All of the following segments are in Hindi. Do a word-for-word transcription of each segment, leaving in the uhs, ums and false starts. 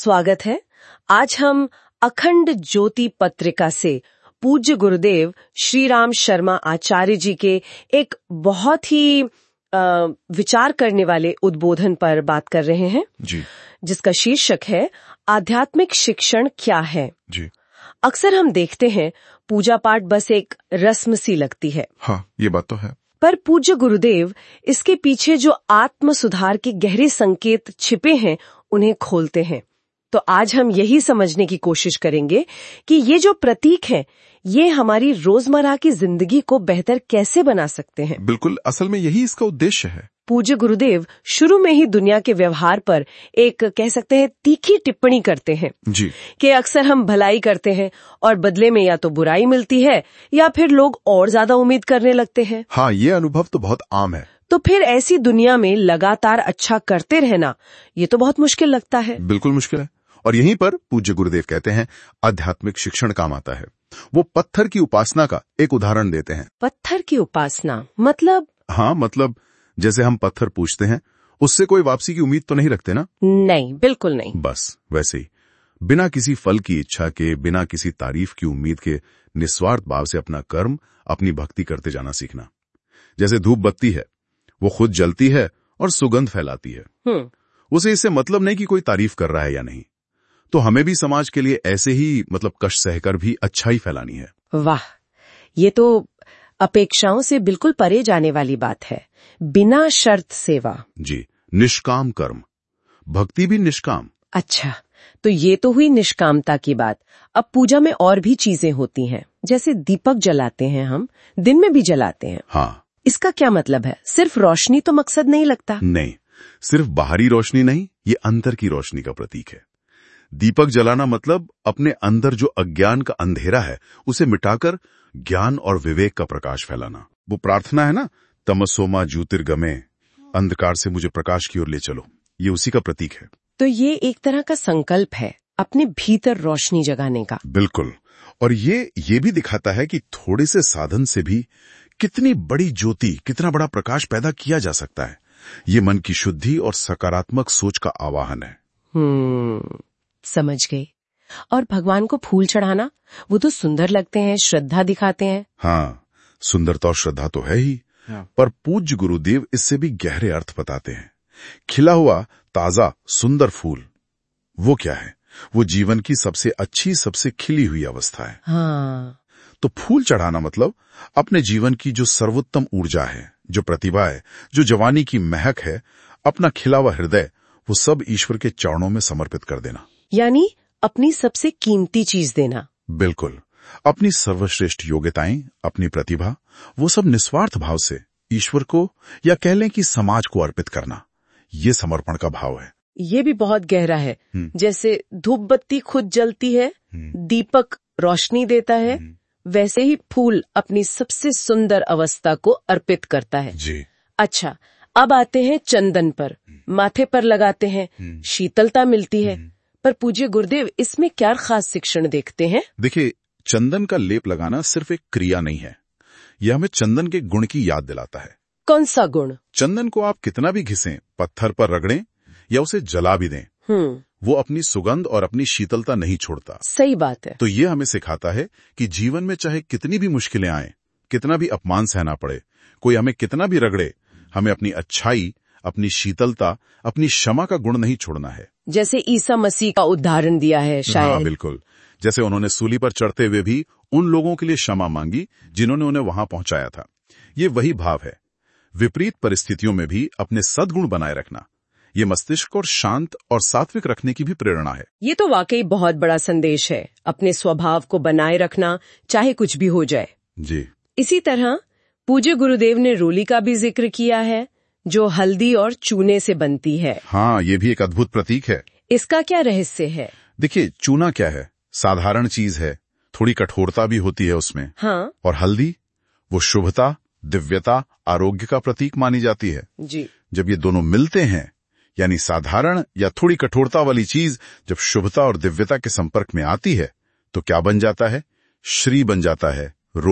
स्वागत है। आज हम अखंड ज्योति पत्रिका से पूज्य गुरुदेव श्री राम शर्मा आचार्य जी के एक बहुत ही आ, विचार करने वाले उद्बोधन पर बात कर रहे हैं जी। जिसका शीर्षक है आध्यात्मिक शिक्षण क्या है। जी। अक्सर हम देखते हैं पूजा पाठ बस एक रस्म सी लगती है। हाँ, ये बात तो है। पर पूज्य गुरुदेव इसके पीछे जो आत्म सुधार के गहरे संकेत छिपे हैं उन्हें खोलते हैं। तो आज हम यही समझने की कोशिश करेंगे कि ये जो प्रतीक हैं ये हमारी रोजमर्रा की जिंदगी को बेहतर कैसे बना सकते हैं। बिल्कुल, असल में यही इसका उद्देश्य है। पूज्य गुरुदेव शुरू में ही दुनिया के व्यवहार पर एक कह सकते हैं तीखी टिप्पणी करते हैं जी। कि अक्सर हम भलाई करते हैं और बदले में या तो बुराई मिलती है या फिर लोग और ज्यादा उम्मीद करने लगते हैं। हाँ, ये अनुभव तो बहुत आम है। तो फिर ऐसी दुनिया में लगातार अच्छा करते रहना ये तो बहुत मुश्किल लगता है। बिल्कुल मुश्किल है। और यहीं पर पूज्य गुरुदेव कहते हैं आध्यात्मिक शिक्षण काम आता है। वो पत्थर की उपासना का एक उदाहरण देते हैं। पत्थर की उपासना मतलब? हाँ, मतलब जैसे हम पत्थर पूजते हैं उससे कोई वापसी की उम्मीद तो नहीं रखते ना? नहीं, बिल्कुल नहीं। बस वैसे ही बिना किसी फल की इच्छा के, बिना किसी तारीफ की उम्मीद के निस्वार्थ भाव से अपना कर्म, अपनी भक्ति करते जाना सीखना। जैसे धूप बत्ती है, वो खुद जलती है और सुगंध फैलाती है। हम्म उसे इससे मतलब नहीं कि कोई तारीफ कर रहा है या नहीं। तो हमें भी समाज के लिए ऐसे ही मतलब कष्ट सहकर भी अच्छाई फैलानी है। वाह, ये तो अपेक्षाओं से बिल्कुल परे जाने वाली बात है। बिना शर्त सेवा। जी, निष्काम कर्म। भक्ति भी निष्काम। अच्छा, तो ये तो हुई निष्कामता की बात। अब पूजा में और भी चीजें होती हैं, जैसे दीपक जलाते हैं, हम दिन में भी जलाते हैं। हाँ। इसका क्या मतलब है? सिर्फ रोशनी तो मकसद नहीं लगता? नहीं, सिर्फ बाहरी रोशनी नहीं, ये अंदर की रोशनी का प्रतीक है। दीपक जलाना मतलब अपने अंदर जो अज्ञान का अंधेरा है उसे मिटाकर ज्ञान और विवेक का प्रकाश फैलाना। वो प्रार्थना है ना, तमसोमा ज्योतिर्गमे, अंधकार से मुझे प्रकाश की ओर ले चलो, ये उसी का प्रतीक है। तो ये एक तरह का संकल्प है अपने भीतर रोशनी जगाने का। बिल्कुल। और ये ये भी दिखाता है कि थोड़े से साधन से भी कितनी बड़ी ज्योति, कितना बड़ा प्रकाश पैदा किया जा सकता है। ये मन की शुद्धि और सकारात्मक सोच का आवाहन है। हम्म समझ गई। और भगवान को फूल चढ़ाना, वो तो सुंदर लगते हैं, श्रद्धा दिखाते हैं। हाँ, सुंदरता और श्रद्धा तो है ही, पर पूज्य गुरुदेव इससे भी गहरे अर्थ बताते हैं। खिला हुआ ताजा सुंदर फूल, वो क्या है? वो जीवन की सबसे अच्छी, सबसे खिली हुई अवस्था है। हाँ। तो फूल चढ़ाना मतलब अपने जीवन की जो सर्वोत्तम ऊर्जा है, जो प्रतिभा है, जो जवानी की महक है, अपना खिला हुआ हृदय, वो सब ईश्वर के चरणों में समर्पित कर देना। यानी अपनी सबसे कीमती चीज देना। बिल्कुल, अपनी सर्वश्रेष्ठ योग्यताएं, अपनी प्रतिभा, वो सब निस्वार्थ भाव से ईश्वर को या कह लें कि समाज को अर्पित करना, ये समर्पण का भाव है। ये भी बहुत गहरा है। जैसे धूप बत्ती खुद जलती है, दीपक रोशनी देता है, वैसे ही फूल अपनी सबसे सुंदर अवस्था को अर्पित करता है। जी। अच्छा, अब आते हैं चंदन पर। माथे पर लगाते हैं, शीतलता मिलती है। पर पूज्य गुरुदेव इसमें क्या खास शिक्षण देखते हैं? देखिए, चंदन का लेप लगाना सिर्फ एक क्रिया नहीं है, यह हमें चंदन के गुण की याद दिलाता है। कौन सा गुण? चंदन को आप कितना भी घिसें, पत्थर पर रगड़ें या उसे जला भी दें, हम्म वो अपनी सुगंध और अपनी शीतलता नहीं छोड़ता। सही बात है। तो ये हमें सिखाता है कि जीवन में चाहे कितनी भी मुश्किलें आए, कितना भी अपमान सहना पड़े, कोई हमें कितना भी रगड़े, हमें अपनी अच्छाई, अपनी शीतलता, अपनी क्षमा का गुण नहीं छोड़ना है। जैसे ईसा मसीह का उदाहरण दिया है शायद। हाँ, बिल्कुल। जैसे उन्होंने सूली पर चढ़ते हुए भी उन लोगों के लिए क्षमा मांगी जिन्होंने उन्हें वहां पहुंचाया था। ये वही भाव है। विपरीत परिस्थितियों में भी अपने सद्गुण बनाए रखना, ये मस्तिष्क को शांत और सात्विक रखने की भी प्रेरणा है। ये तो वाकई बहुत बड़ा संदेश है, अपने स्वभाव को बनाए रखना चाहे कुछ भी हो जाए। जी। इसी तरह पूज्य गुरुदेव ने रोली का भी जिक्र किया है, जो हल्दी और चूने से बनती है। हाँ, ये भी एक अद्भुत प्रतीक है। इसका क्या रहस्य है? देखिए, चूना क्या है? साधारण चीज है, थोड़ी कठोरता भी होती है उसमें। हाँ। और हल्दी, वो शुभता, दिव्यता, आरोग्य का प्रतीक मानी जाती है। जी। जब ये दोनों मिलते हैं, यानी साधारण या थोड़ी कठोरता वाली चीज जब शुभता और दिव्यता के संपर्क में आती है, तो क्या बन जाता है? श्री बन जाता है, रोली।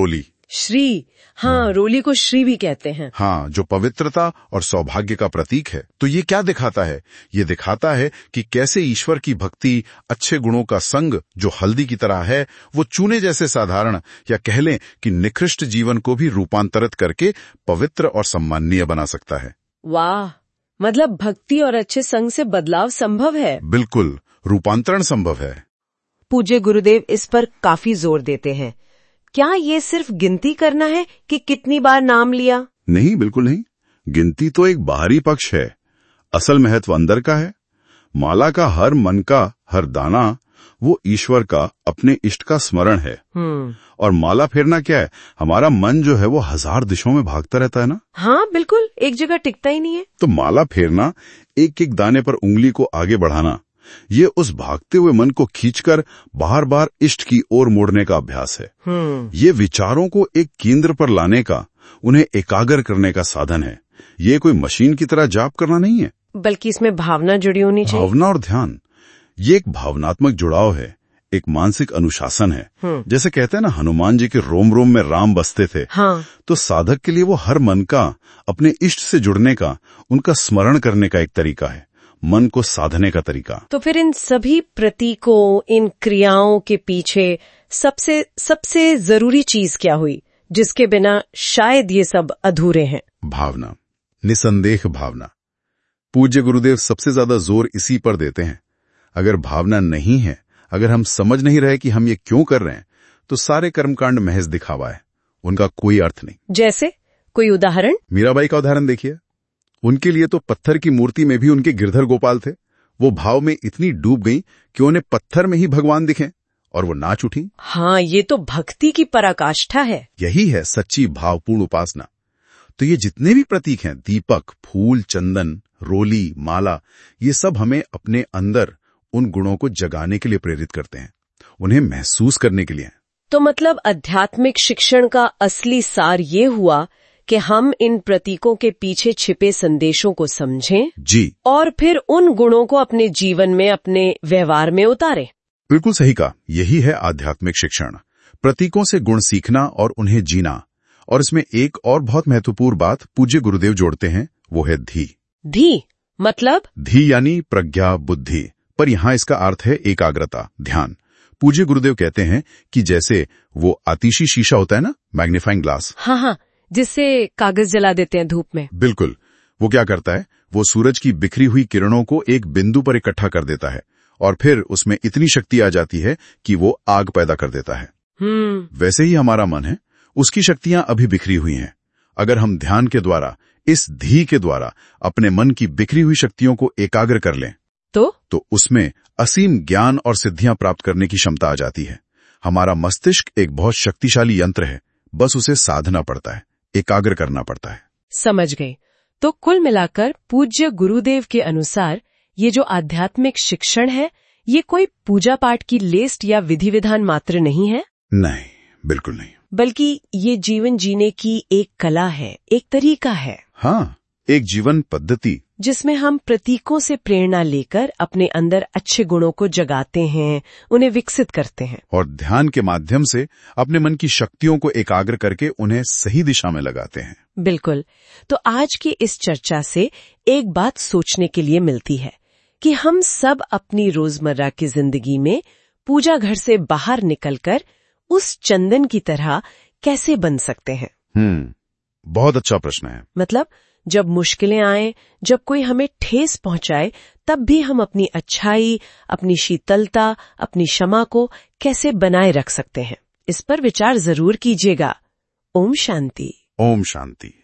श्री, हाँ, रोली को श्री भी कहते हैं। हाँ, जो पवित्रता और सौभाग्य का प्रतीक है। तो ये क्या दिखाता है? ये दिखाता है कि कैसे ईश्वर की भक्ति, अच्छे गुणों का संग जो हल्दी की तरह है, वो चूने जैसे साधारण या कह लें कि निकृष्ट जीवन को भी रूपांतरित करके पवित्र और सम्माननीय बना सकता है। वाह, मतलब भक्ति और अच्छे संग से बदलाव संभव है। बिल्कुल, रूपांतरण संभव है। पूज्य गुरुदेव इस पर काफी जोर देते हैं। क्या ये सिर्फ गिनती करना है कि कितनी बार नाम लिया? नहीं, बिल्कुल नहीं। गिनती तो एक बाहरी पक्ष है, असल महत्व अंदर का है। माला का हर मन का हर दाना वो ईश्वर का, अपने इष्ट का स्मरण है। और माला फेरना क्या है? हमारा मन जो है वो हजार दिशाओं में भागता रहता है ना। हाँ बिल्कुल, एक जगह टिकता ही नहीं है। तो माला फेरना, एक एक दाने पर उंगली को आगे बढ़ाना, ये उस भागते हुए मन को खींचकर बार बार इष्ट की ओर मोड़ने का अभ्यास है। ये विचारों को एक केंद्र पर लाने का, उन्हें एकाग्र करने का साधन है। ये कोई मशीन की तरह जाप करना नहीं है, बल्कि इसमें भावना जुड़ी होनी चाहिए। भावना और ध्यान, ये एक भावनात्मक जुड़ाव है, एक मानसिक अनुशासन है। जैसे कहते हैं ना, हनुमान जी के रोम रोम में राम बसते थे। हाँ। तो साधक के लिए वो हर मन का, अपने इष्ट से जुड़ने का, उनका स्मरण करने का एक तरीका है, मन को साधने का तरीका। तो फिर इन सभी प्रतीकों, इन क्रियाओं के पीछे सबसे सबसे जरूरी चीज क्या हुई, जिसके बिना शायद ये सब अधूरे हैं? भावना, निसंदेह भावना। पूज्य गुरुदेव सबसे ज्यादा जोर इसी पर देते हैं। अगर भावना नहीं है, अगर हम समझ नहीं रहे कि हम ये क्यों कर रहे हैं, तो सारे कर्मकांड महज दिखावा है, उनका कोई अर्थ नहीं। जैसे कोई उदाहरण? मीराबाई का उदाहरण देखिए। उनके लिए तो पत्थर की मूर्ति में भी उनके गिरधर गोपाल थे। वो भाव में इतनी डूब गई कि उन्हें पत्थर में ही भगवान दिखे और वो नाच उठी। हाँ, ये तो भक्ति की पराकाष्ठा है। यही है सच्ची भावपूर्ण उपासना। तो ये जितने भी प्रतीक हैं, दीपक, फूल, चंदन, रोली, माला, ये सब हमें अपने अंदर उन गुणों को जगाने के लिए प्रेरित करते हैं, उन्हें महसूस करने के लिए। तो मतलब आध्यात्मिक शिक्षण का असली सार ये हुआ कि हम इन प्रतीकों के पीछे छिपे संदेशों को समझें जी, और फिर उन गुणों को अपने जीवन में, अपने व्यवहार में उतारें। बिल्कुल सही कहा। यही है आध्यात्मिक शिक्षण, प्रतीकों से गुण सीखना और उन्हें जीना। और इसमें एक और बहुत महत्वपूर्ण बात पूज्य गुरुदेव जोड़ते हैं, वो है धी। धी मतलब? धी यानी प्रज्ञा, बुद्धि, पर यहाँ इसका अर्थ है एकाग्रता, ध्यान। पूज्य गुरुदेव कहते हैं कि जैसे वो आतिशी शीशा होता है ना, मैग्नीफाइंग ग्लास। हाँ हाँ, जिससे कागज जला देते हैं धूप में। बिल्कुल। वो क्या करता है, वो सूरज की बिखरी हुई किरणों को एक बिंदु पर इकट्ठा कर देता है और फिर उसमें इतनी शक्ति आ जाती है कि वो आग पैदा कर देता है। हम्म वैसे ही हमारा मन है, उसकी शक्तियां अभी बिखरी हुई हैं। अगर हम ध्यान के द्वारा, इस धी के द्वारा अपने मन की बिखरी हुई शक्तियों को एकाग्र कर लें, तो तो उसमें असीम ज्ञान और सिद्धियां प्राप्त करने की क्षमता आ जाती है। हमारा मस्तिष्क एक बहुत शक्तिशाली यंत्र है, बस उसे साधना पड़ता है, एकाग्र करना पड़ता है। समझ गई। तो कुल मिलाकर पूज्य गुरुदेव के अनुसार ये जो आध्यात्मिक शिक्षण है, ये कोई पूजा पाठ की लिस्ट या विधि विधान मात्र नहीं है। नहीं, बिल्कुल नहीं, बल्कि ये जीवन जीने की एक कला है, एक तरीका है। हाँ, एक जीवन पद्धति, जिसमें हम प्रतीकों से प्रेरणा लेकर अपने अंदर अच्छे गुणों को जगाते हैं, उन्हें विकसित करते हैं और ध्यान के माध्यम से अपने मन की शक्तियों को एकाग्र करके उन्हें सही दिशा में लगाते हैं। बिल्कुल। तो आज की इस चर्चा से एक बात सोचने के लिए मिलती है कि हम सब अपनी रोजमर्रा की जिंदगी में पूजा घर से बाहर निकलकर उस चंदन की तरह कैसे बन सकते हैं। हम्म बहुत अच्छा प्रश्न है। मतलब जब मुश्किलें आए, जब कोई हमें ठेस पहुंचाए, तब भी हम अपनी अच्छाई, अपनी शीतलता, अपनी क्षमा को कैसे बनाए रख सकते हैं, इस पर विचार जरूर कीजिएगा। ओम शांति। ओम शांति।